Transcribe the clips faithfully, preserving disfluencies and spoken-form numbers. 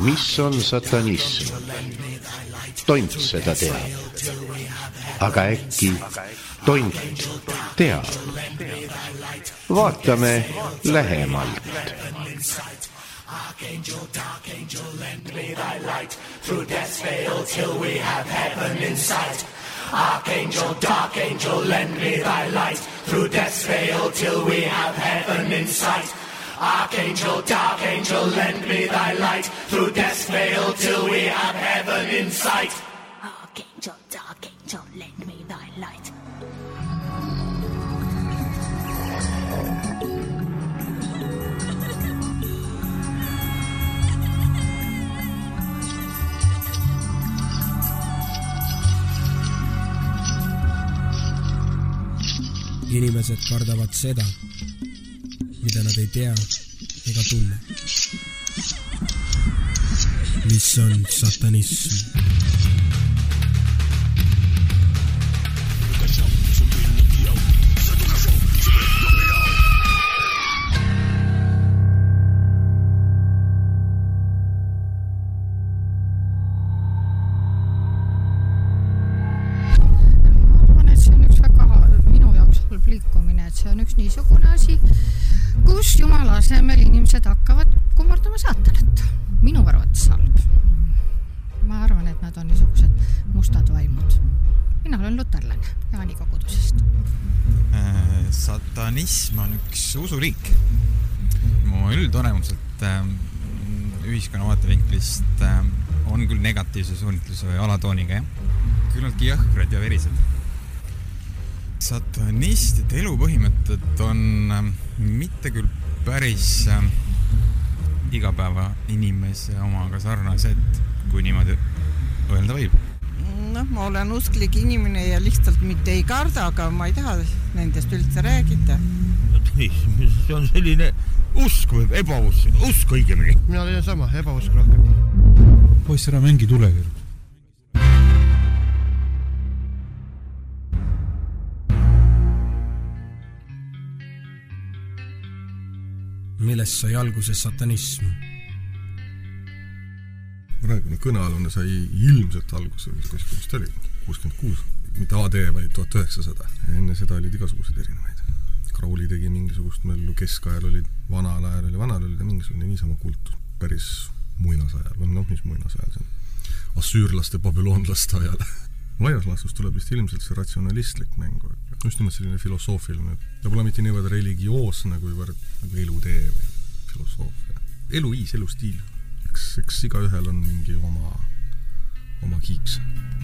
Mis on satanism? Tont seda teab. Aga äkki tont teab? Vaatame lähemalt. Archangel, dark angel, lend me thy light. Through death's veil till we have heaven in sight. Archangel, dark angel, lend me thy light. Through death's veil till we have heaven in sight. Archangel, dark angel, lend me thy light. Through death's veil till we have heaven in sight. Archangel, dark angel, lend me thy light. Inimesed kardavad seda, mida nad ei tea ega tunne. Mis on satanism? See on üks niisugune asi, kus Jumala asemel inimesed hakkavad kummardama saatanat. Minu arvates halb. Ma arvan, et nad on niisugused mustad vaimud. Mina olen luterlane Jaani kogudusest. Äh, satanism on üks usuriik. Mu üldolemuselt äh, ühiskonna vaatevinklist äh, on küll negatiivse suunitluse või alatooniga, jah? Küllalt jõhkrad ja verised. Satanistide elupõhimõtted on äh, mitte küll päris äh, igapäeva inimese omaga sarnased, kui niimoodi öelda võib. No, ma olen usklik inimene ja lihtsalt mitte ei karda, aga ma ei taha nendest üldse räägida. See on selline usk või ebausk, usk õigemini. Mina olen sama, ebausk rohkem. Poiss, ära mängi tulega. Millest sai alguse satanism? Praegune kõnealune sai ilmselt alguse, kuskil vist oli kuuskümmend kuus, mitte A D, vaid tuhat üheksasada. Enne seda olid igasugused erinevaid. Krauli tegi mingisugust möllu, keskajal oli, vanal ajal oli, vanal oli mingisugune niisama kult, päris muinasajal, või noh, mis muinasajal see on, assüürlaste, babylonlaste ajal. Laias laastus tuleb vist ilmselt see ratsionalistlik mängu, just nimelt selline filosoofiline, ta pole mitte niivõrd religioosne, kuivõrd nagu elutee või filosoofia. Eluviis, elustiil. Eks, eks iga ühel on mingi oma, oma kiiks.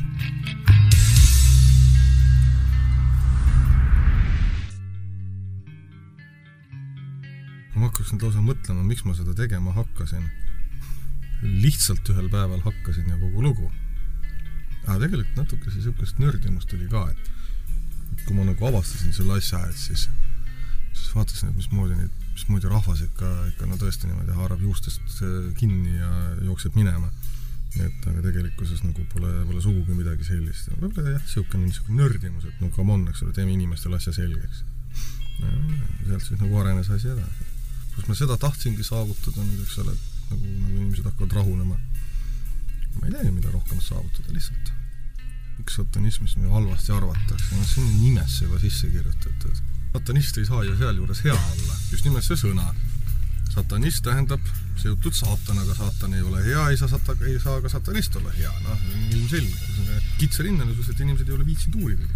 Ma hakkasin lausa mõtlema, miks ma seda tegema hakkasin. Lihtsalt ühel päeval hakkasin ja kogu lugu. Aga tegelikult natuke see sihukest nördimust oli ka, et kui ma nagu avastasin selle asja, et siis, siis vaatasin, et mismoodi, mismoodi rahvas ikka, ikka no tõesti niimoodi haarab juustest kinni ja jookseb minema. Et aga tegelikkuses nagu pole, pole sugugi midagi sellist. Võib-olla jah, sihukene niisugune nördimus, et no come on, eks ole, teeme inimestele asja selgeks. Ja, sealt siis nagu arenes asi edasi. Kus ma seda tahtsingi saavutada nüüd, eks ole, nagu, nagu inimesed hakkavad rahunema. Ma ei teagi, mida rohkem saavutada lihtsalt. Üks satanismis me halvasti arvatakse. No, see on nimesse juba sisse kirjutatud. Satanist ei saa ju seal juures hea olla. Just nimelt see sõna. Satanist tähendab seotud saatanaga. Saatan ei ole hea, ei saa, sata, ei saa ka satanist olla hea. No, ilmselge. Kitsarinnalisus, et inimesed ei ole viitsid uurida.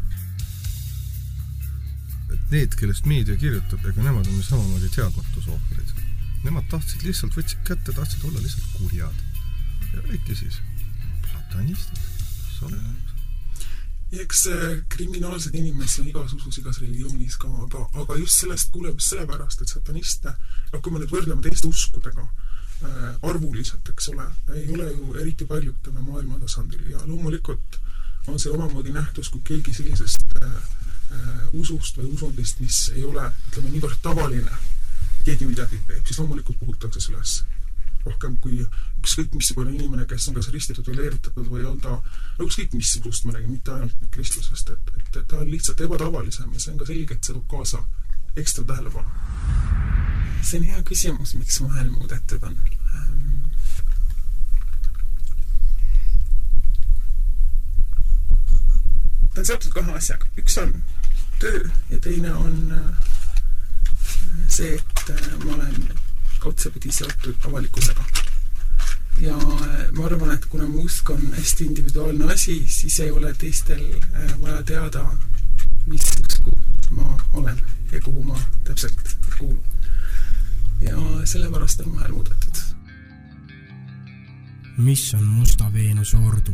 Et need, kellest meedia kirjutab, ega nemad on samamoodi teadmatusohvrid. Nemad tahtsid lihtsalt, võtsid kätte, tahtsid olla lihtsalt kurjad. Ja äkki siis satanistid. Ja eks kriminaalsed inimesed on igas usus, igas religioonis ka, aga, aga just sellest kuuleb sellepärast, et sataniste, no kui me nüüd võrdleme teiste uskudega äh, arvuliselt, eks ole, ei ole ju eriti paljutame maailma tasandil ja loomulikult on see omamoodi nähtus, kui keegi sellisest äh, usust või usundist, mis ei ole, ütleme, niivõrd tavaline, keegi midagi teeb, siis loomulikult puhutakse selles rohkem kui ükskõik missugune inimene, kes on kas ristitud või leeritatud või on ta ükskõik missugust, ma räägin, mitte ainult kristlusest, et, et, et ta on lihtsalt ebatavalisem ja see on ka selge, et see toob kaasa ekstra tähelepanu. See on hea küsimus, miks maailm muudetud on. seotud kahe asjaga. Üks on töö ja teine on see, et ma olen otsapidi seotud avalikkusega. Ja ma arvan, et kuna mu usk on hästi individuaalne asi, siis ei ole teistel vaja teada, mis usku ma olen ja kuhu ma täpselt kuulun. Ja sellepärast on vahel muudetud. Mis on Musta Veenuse ordu?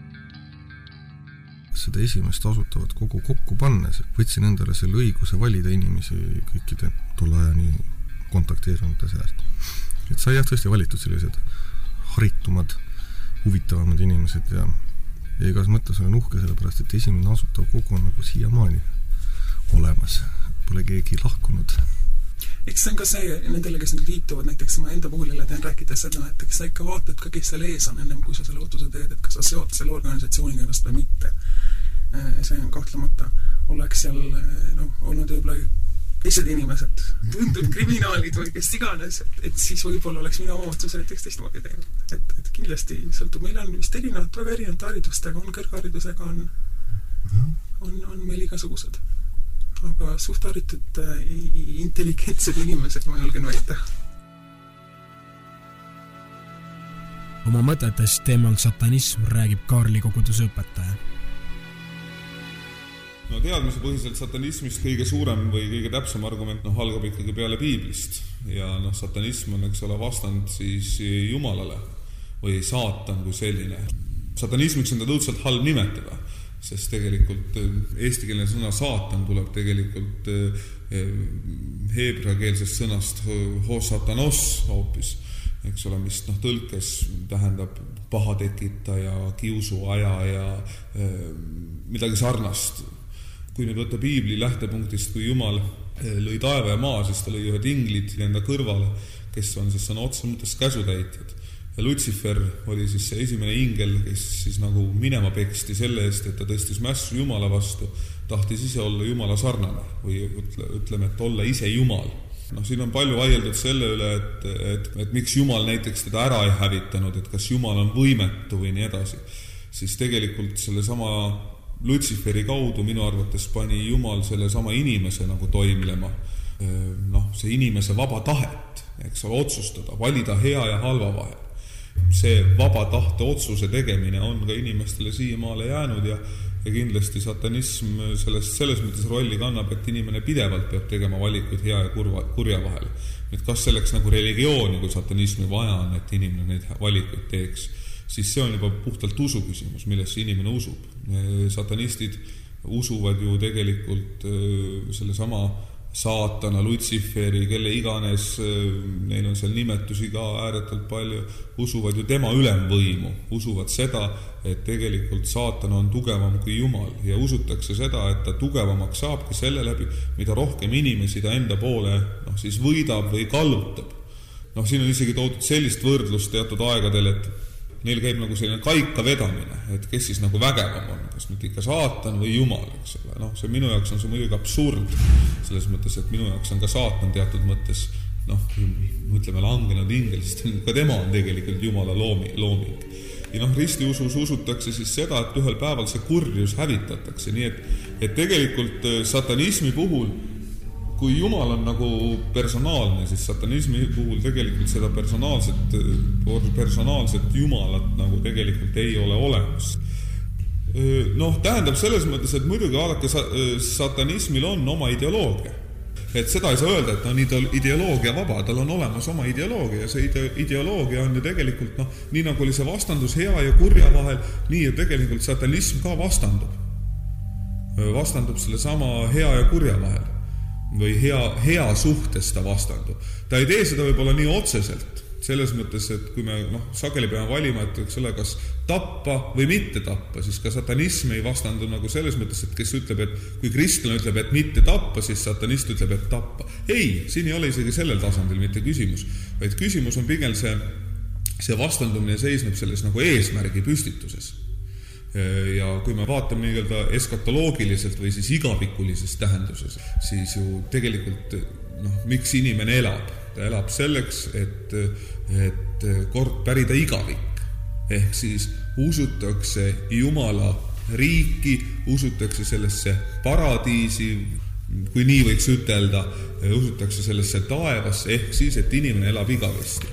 Seda esimest asutavat kogu kokku pannes võtsin endale selle õiguse valida inimesi kõikide tolle ajani kontakteerunute seast. Et sai jah tõesti valitud sellised haritumad, huvitavamad inimesed ja, ja igas mõttes olen uhke sellepärast, et esimene asutav kogu on nagu siiamaani olemas. Pole keegi lahkunud. Eks see on ka see, nendele, kes nüüd liituvad, näiteks ma enda puhul jälle teen rääkida seda, et eks sa ikka vaatad ka, kes seal ees on ennem, kui sa selle otsuse teed, et kas sa seod selle organisatsiooniga ennast või mitte. See on kahtlemata, oleks seal no, olnud võib-olla teised inimesed, tundub kriminaalid või kes iganes, et, et siis võib-olla oleks mina oma otsuse näiteks teistmoodi teinud. Et, et kindlasti sõltub, meil on vist erinevad, väga erinevad haridustega, on kõrgharidusega, on, on, on meil igasugused. Aga suhtharitud intelligentsed inimesed, ma julgen väita. Oma mõtetest teemal satanism räägib Kaarli koguduse õpetaja. No teadmise põhiselt satanismist kõige suurem või kõige täpsem argument no, algab ikkagi peale piiblist. Ja no, satanism on eks ole vastand siis Jumalale või saatan kui selline. Satanismiks on ta tõudselt halb nimetada, sest tegelikult eestikeelne sõna saatan tuleb tegelikult heebrakeelsest sõnast hosatanos hoopis, eks ole, mis noh, tõlkes tähendab pahatekitaja, kiusuaja ja midagi sarnast. Kui nüüd võtta piibli lähtepunktist, kui Jumal lõi taeva ja maa, siis ta lõi ühed inglid enda kõrvale, kes on siis sõna otsa mõttes käsutäitjad. Ja Lutsifer oli siis see esimene ingel, kes siis nagu minema peksti selle eest, et ta tõstis mässu Jumala vastu, tahtis ise olla Jumala sarnane või ütleme, et olla ise Jumal. No, siin on palju vaieldud selle üle, et, et, et miks Jumal näiteks teda ära ei hävitanud, et kas Jumal on võimetu või nii edasi. Siis tegelikult selle sama Lutsiferi kaudu minu arvates pani Jumal selle sama inimese nagu toimlema. Noh, see inimese vaba tahet, eks ole, otsustada, valida hea ja halva vahel. See vaba tahte otsuse tegemine on ka inimestele siiamaale jäänud ja, ja kindlasti satanism selles, selles mõttes rolli kannab, et inimene pidevalt peab tegema valikuid hea ja kurva, kurja vahel. Et kas selleks nagu religiooni kui satanismi vaja on, et inimene neid valikuid teeks, siis see on juba puhtalt usu küsimus, millesse inimene usub. Satanistid usuvad ju tegelikult selle sama saatana, Lutsiferi, kelle iganes, neil on seal nimetusi ka ääretult palju, usuvad ju tema ülemvõimu, usuvad seda, et tegelikult saatana on tugevam kui Jumal ja usutakse seda, et ta tugevamaks saabki selle läbi, mida rohkem inimesi ta enda poole noh, siis võidab või kallutab. Noh, siin on isegi toodud sellist võrdlust teatud aegadel, et neil käib nagu selline kaika vedamine, et kes siis nagu vägevam on, kas nüüd ikka saatan või Jumal, eks ole. Noh, see minu jaoks on see muidugi absurd, selles mõttes, et minu jaoks on ka saatan teatud mõttes, noh, mõtleme langenud ingel, sest ka tema on tegelikult Jumala loomi, looming. Ja noh, ristiusus usutakse siis seda, et ühel päeval see kurjus hävitatakse, nii et, et tegelikult satanismi puhul kui Jumal on nagu personaalne, siis satanismi puhul tegelikult seda personaalset, personaalset Jumalat nagu tegelikult ei ole olemas. Noh, tähendab selles mõttes, et muidugi vaadake, satanismil on oma ideoloogia. Et seda ei saa öelda, et on ideoloogia vaba, tal on olemas oma ideoloogia ja see ideoloogia on ju tegelikult, noh, nii nagu oli see vastandus hea ja kurja vahel, nii ja tegelikult satanism ka vastandub. Vastandub selle sama hea ja kurja vahel. Või hea, hea suhtes ta vastandub. Ta ei tee seda võib-olla nii otseselt, selles mõttes, et kui me noh, sageli peame valima, et eks ole, kas tappa või mitte tappa, siis ka satanism ei vastandu nagu selles mõttes, et kes ütleb, et kui kristlane ütleb, et mitte tappa, siis satanist ütleb, et tappa. Ei, siin ei ole isegi sellel tasandil mitte küsimus, vaid küsimus on pigem see, see vastandumine seisneb selles nagu eesmärgi püstituses. Ja kui me vaatame nii-öelda eskatoloogiliselt või siis igavikulises tähenduses, siis ju tegelikult, noh, miks inimene elab? Ta elab selleks, et, et kord pärida igavik. Ehk siis usutakse Jumala riiki, usutakse sellesse paradiisi, kui nii võiks ütelda, usutakse sellesse taevasse, ehk siis, et inimene elab igavesti.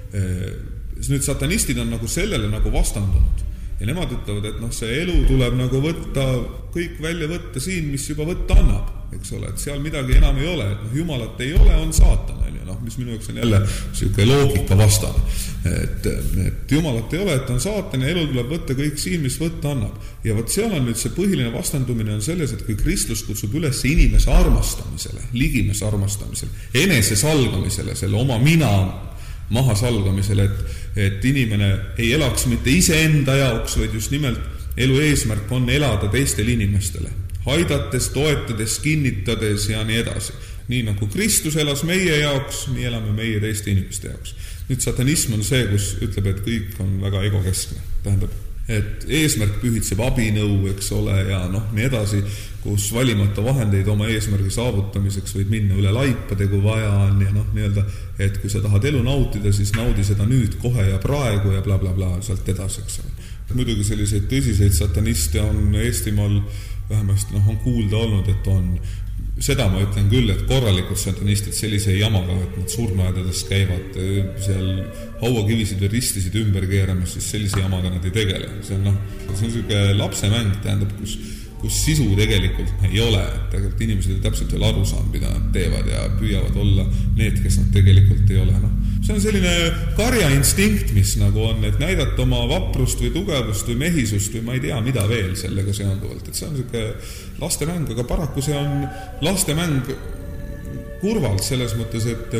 Nüüd satanistid on nagu sellele nagu vastandunud. Ja nemad ütlevad, et noh, see elu tuleb nagu võtta, kõik välja võtta siin, mis juba võtta annab, eks ole, et seal midagi enam ei ole, et noh, jumalat ei ole, on saatan, on ju, noh, mis minu jaoks on jälle selline loogika vastane, et, et jumalat ei ole, et on saatan ja elu tuleb võtta kõik siin, mis võtta annab. Ja võt seal on nüüd see põhiline vastandumine on selles, et kui Kristus kutsub üles inimese armastamisele, ligimese armastamisele, enese salgamisele, selle oma mina maha salgamisele, et, et inimene ei elaks mitte iseenda jaoks, vaid just nimelt elu eesmärk on elada teistele inimestele, haidates, toetades, kinnitades ja nii edasi. Nii nagu Kristus elas meie jaoks, nii elame meie teiste inimeste jaoks. Nüüd satanism on see, kus ütleb, et kõik on väga egokeskne. Tähendab, et eesmärk pühitseb abinõu, eks ole, ja noh, nii edasi, kus valimata vahendeid oma eesmärgi saavutamiseks võid minna üle laipade, kui vaja on, ja noh, nii-öelda, et kui sa tahad elu nautida, siis naudi seda nüüd, kohe ja praegu ja bla bla bla, sealt edasi, eks ole. Muidugi selliseid tõsiseid sataniste on Eestimaal vähemasti noh, on kuulda olnud, et on seda ma ütlen küll, et korralikud satanistid sellise jamaga, et nad surnuaedades käivad seal hauakivisid või ristisid ümber keeramas, siis sellise jamaga nad ei tegele. See on, noh, see on selline lapsemäng, tähendab, kus, kus sisu tegelikult ei ole. Tegelikult inimesed ei täpselt veel aru saanud, mida nad teevad ja püüavad olla need, kes nad tegelikult ei ole. No, see on selline karja instinkt, mis nagu on, et näidata oma vaprust või tugevust või mehisust või ma ei tea, mida veel sellega seonduvalt. Et see on selline lastemäng, aga paraku see on lastemäng kurvalt selles mõttes, et,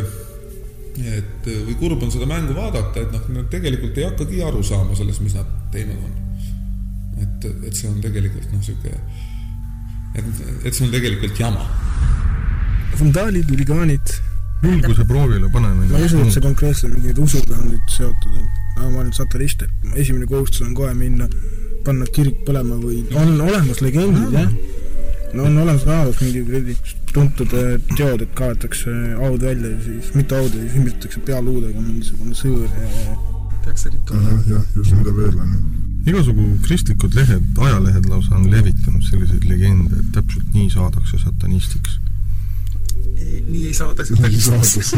et või kurb on seda mängu vaadata, et noh, nad tegelikult ei hakkagi aru saama selles, mis nad teinud on. Et, et see on tegelikult noh, siuke, et, et see on tegelikult jama. Vandaalid, huligaanid. Julguse proovile paneme. Ma ei usu, et see konkreetselt mingid usuga on nüüd seotud, et ma olen satanist, et esimene kohustus on kohe minna, panna kirik põlema või on olemas legendid, jah? No on olemas ajaloos mingi tuntud teod, et kaetakse aud välja ja siis mitte aud ja siis ümbritatakse pealuudega mingisugune sõõr ja peaks rituaal. Jah, just mida veel on. Igasugu kristlikud lehed, ajalehed lausa on levitanud selliseid legende, et täpselt nii saadakse satanistiks. Ei, nii ei saada satanistiks.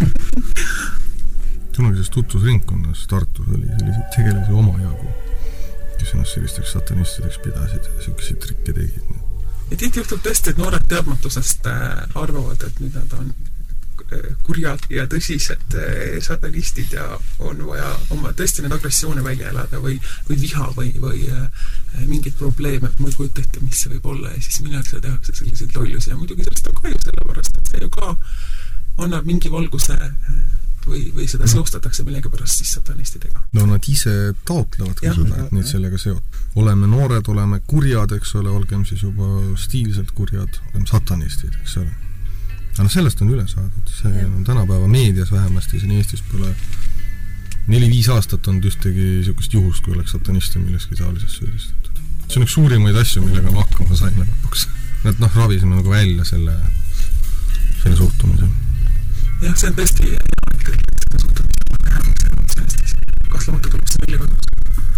Tunagises tutvusringkonnas Tartus oli selliseid tegelasi omajagu, kes ennast sellisteks satanistideks pidasid ja selliseid trikke tegid. Ja tihti juhtub tõesti, et noored teadmatusest arvavad, et nüüd nad on kurjad ja tõsised satanistid ja on vaja oma tõesti need agressioone välja elada või, või viha või, või mingid probleeme, et ma ei kujuta ette, mis see võib olla ja siis minnakse ja tehakse selliseid lollusi ja muidugi sellest on kahju sellepärast, et see ju ka annab mingi valguse või, või seda seostatakse millegi pärast siis satanistidega. No nad ise taotlevad ka seda, et neid sellega seot. Oleme noored, oleme kurjad, eks ole, olgem siis juba stiilselt kurjad, oleme satanistid, eks ole. Aga sellest on üle saadud. See on tänapäeva meedias vähemasti, siin Eestis pole neli-viis aastat on ühtegi niisugust juhust, kui oleks sataniste milleski taolisest süüdistatud. See on üks suurimaid asju, millega me hakkama saime lõpuks. Et noh, ravisime nagu välja selle, selle suhtumise. Jah, see on tõesti hea, et kõik seda suhtumist on vähem, sellest kaslamata tuleb see välja kodus.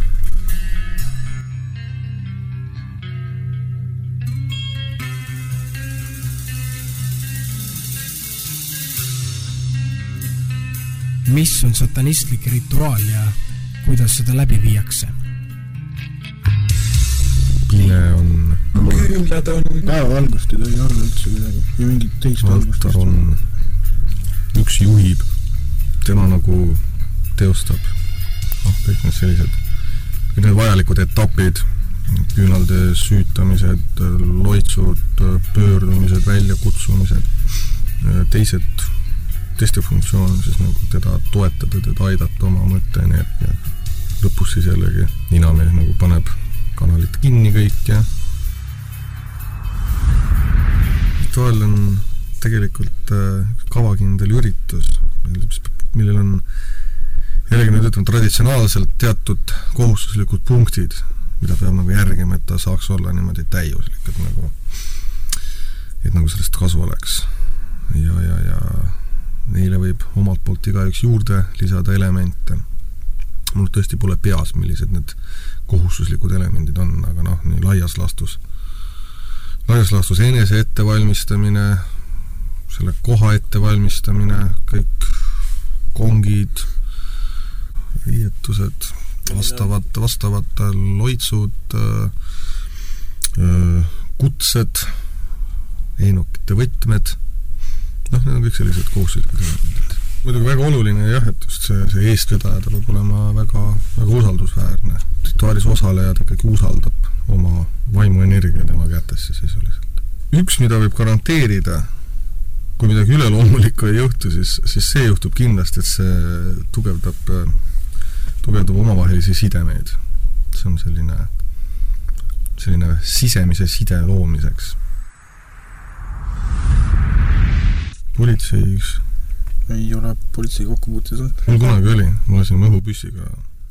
Mis on satanistlik rituaal ja kuidas seda läbi viiakse? Pile on... Küünlad on... Päevavalgust ei tohi arva üldse midagi. Või mingit teist valgust. Altar on... Üks juhib. Tema nagu teostab. noh, kõik need sellised kõik need vajalikud etapid, küünalde süütamised, loitsud, pöördumised, väljakutsumised, teised teiste funktsioon, siis nagu teda toetada, teda aidata oma mõtte energia. Lõpus siis jällegi ninamees nagu paneb kanalit kinni kõik ja rituaal on tegelikult kavakindel üritus, millel on jällegi nüüd ütleme traditsionaalselt teatud kohustuslikud punktid, mida peab nagu järgima, et ta saaks olla niimoodi täiuslik, et nagu et nagu sellest kasu oleks. Ja, ja, ja neile võib omalt poolt igaüks juurde lisada elemente. mul tõesti pole peas, millised need kohustuslikud elemendid on, aga noh, nii laias laastus. Laias laastus enese ettevalmistamine, selle koha ettevalmistamine, kõik kongid, riietused, vastavad, vastavad loitsud, kutsed, einokite võtmed, noh, need on kõik sellised kohustuslikud elemendid. Muidugi väga oluline jah, et just see, see eestvedaja ta peab olema väga, väga usaldusväärne. Rituaalis osalejad ikkagi usaldab oma vaimuenergia tema kätesse sisuliselt. Üks, mida võib garanteerida, kui midagi üleloomulikku ei juhtu, siis, siis see juhtub kindlasti, et see tugevdab, tugevdab omavahelisi sidemeid. See on selline, selline sisemise side loomiseks. Politseis ei ole politsei kokkupuutes on. Mul kunagi oli, ma lasin õhupüssiga.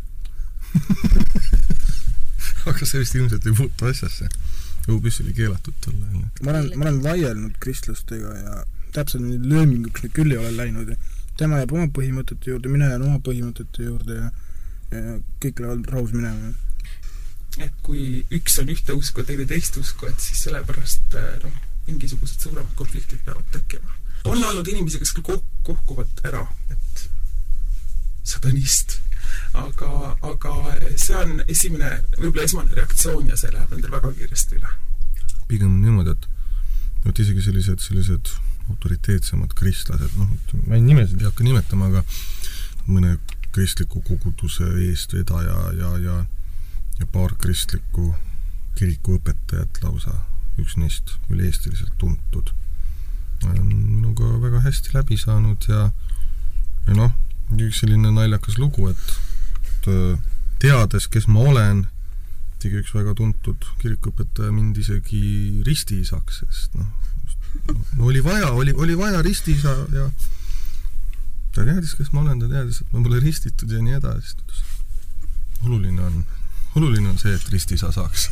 Aga see vist ilmselt ei puutu asjasse. Õhupüss oli keelatud tolle. Ma olen, ma olen vaielnud kristlustega ja täpselt neid lööminguks neid küll ei ole läinud. Tema jääb oma põhimõtete juurde, mina jään oma põhimõtete juurde ja, ja kõik lähevad rahus minema. Et kui üks on ühte usku, teine teist usku, et siis sellepärast no, mingisugused suuremad konfliktid peavad tekkima. On olnud inimesi, kes küll kohkuvad ära, et satanist, aga, aga see on esimene, võib-olla esmane reaktsioon ja see läheb nendel väga kiiresti üle. Pigem niimoodi, et, et isegi sellised, sellised autoriteetsemad kristlased, noh, ma ei nimesid ei hakka nimetama, aga mõne kristliku koguduse eestvedaja ja, ja, ja paar kristliku kiriku õpetajat lausa, üks neist üle-eestiliselt tuntud. Minuga väga hästi läbi saanud ja, ja noh, üks selline naljakas lugu, et, et teades, kes ma olen, tegi üks väga tuntud kirikuõpetaja mind isegi ristiisaks, sest noh, no oli vaja, oli, oli vaja ristiisa ja ta teadis, kes ma olen, ta teadis, et ma pole ristitud ja nii edasi. Oluline on, oluline on see, et ristiisa saaks.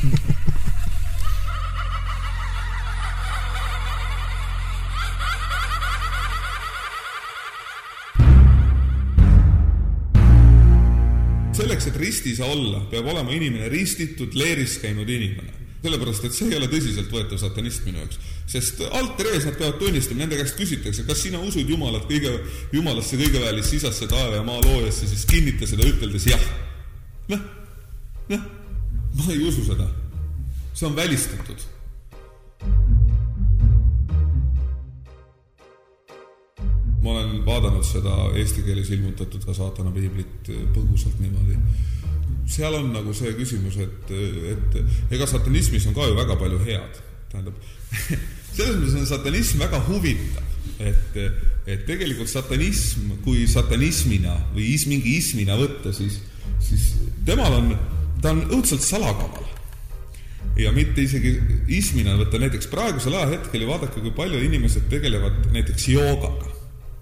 Selleks, et ristisa olla, peab olema inimene ristitud, leeris käinud inimene. Sellepärast, et see ei ole tõsiselt võetav satanist minu jaoks. Sest alter ees nad peavad tunnistama, nende käest küsitakse, kas sina usud Jumalat kõige, Jumalasse kõigeväelis sisasse taeva ja maa loojasse, siis kinnita seda üteldes jah. Noh, noh, ma ei usu seda. See on välistatud. Ma olen vaadanud seda eesti keeles ilmutatud ka saatana piiblit põgusalt niimoodi. Seal on nagu see küsimus, et, et ega satanismis on ka ju väga palju head. Tähendab, selles mõttes on satanism väga huvitav, et, et tegelikult satanism, kui satanismina või is, mingi ismina võtta, siis, siis temal on, ta on õudselt salakaval. Ja mitte isegi ismina võtta näiteks praegusel ajahetkel ja vaadake, kui palju inimesed tegelevad näiteks joogaga.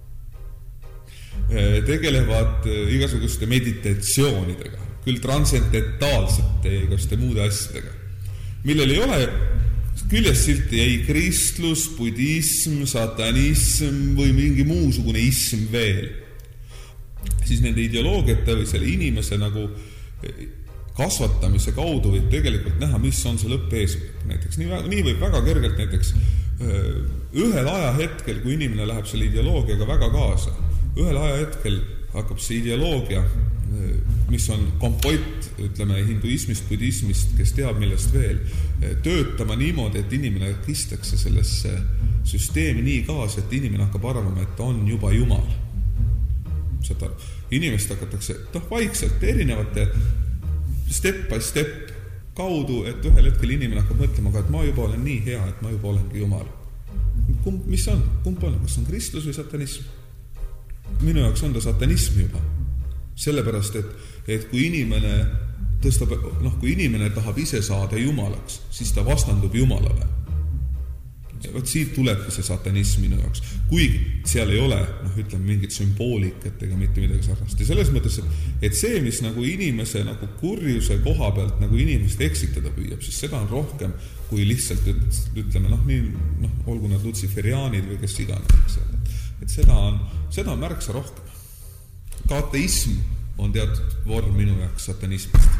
Tegelevad igasuguste meditatsioonidega, küll transcendentaalsete ja igasuguste muude asjadega, millel ei ole küljes silti ei kristlus, budism, satanism või mingi muusugune ism veel. Siis nende ideoloogiate või selle inimese nagu kasvatamise kaudu võib tegelikult näha, mis on see lõppeesmärk. Näiteks nii, nii võib väga kergelt näiteks ühel ajahetkel, kui inimene läheb selle ideoloogiaga väga kaasa, ühel ajahetkel hakkab see ideoloogia, mis on kompott, ütleme, hinduismist, budismist, kes teab millest veel, töötama niimoodi, et inimene kistakse sellesse süsteemi nii kaasa, et inimene hakkab arvama, et ta on juba Jumal. Seda inimest hakatakse toh, vaikselt erinevate step by step kaudu, et ühel hetkel inimene hakkab mõtlema, et ma juba olen nii hea, et ma juba olengi Jumal. Kumb, mis on? Kumb on? Kas on kristlus või satanism? Minu jaoks on ta satanism juba. Sellepärast, et, et kui inimene tõstab, noh, kui inimene tahab ise saada Jumalaks, siis ta vastandub Jumalale. Võt siit tulebki see satanism minu jaoks. Kuigi seal ei ole, noh, ütleme, mingit sümboolikat ega mitte midagi sarnast. Ja selles mõttes, et, et see, mis nagu inimese nagu kurjuse koha pealt nagu inimest eksitada püüab, siis seda on rohkem kui lihtsalt, ütleme, noh, nii, noh, olgu nad lutsiferiaanid või kes iganes, et seda on, seda on märksa rohkem. Ka ateism on teatud vorm minu jaoks satanismist.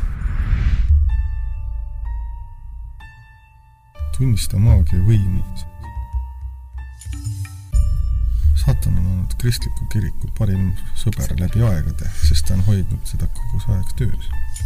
Tunnista maagia võimi. Satan on olnud kristliku kiriku parim sõber läbi aegade, sest ta on hoidnud seda kogu aeg töös.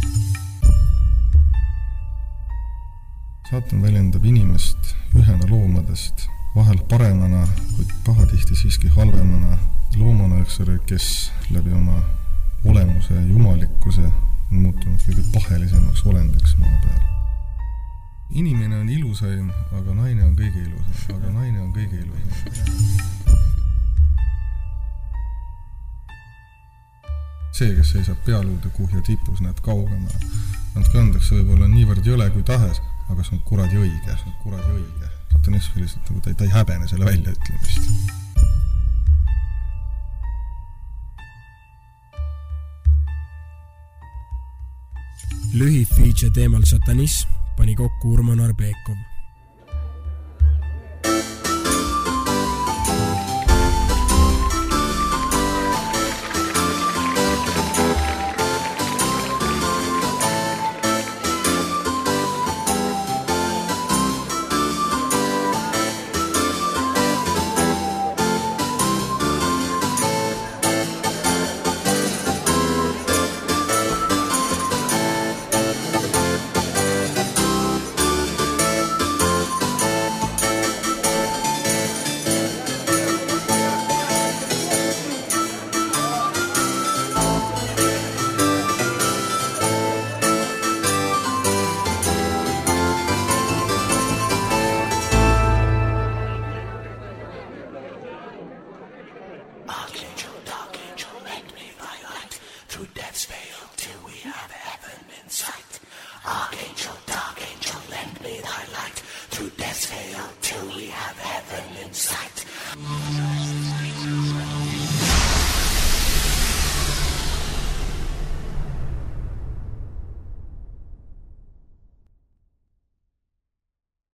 Satan väljendab inimest ühena loomadest, vahel paremana, kuid pahatihti siiski halvemana loomana, kes läbi oma olemuse ja jumalikkuse on muutunud kõige pahelisemaks olendiks maa peal. Inimene on ilusaim, aga naine on kõige ilusam, aga naine on kõige ilusam. See, kes seisab pealuude kuhja tipus, näeb kaugema. Andke andeks, see võib olla niivõrd jõle kui tahes, aga see on kuradi õige, see on kuradi õige. Satanism lihtsalt nagu ta, ta ei häbene selle välja ütlemist. Lühi feature teemal satanism pani kokku Urmo Narbeekov.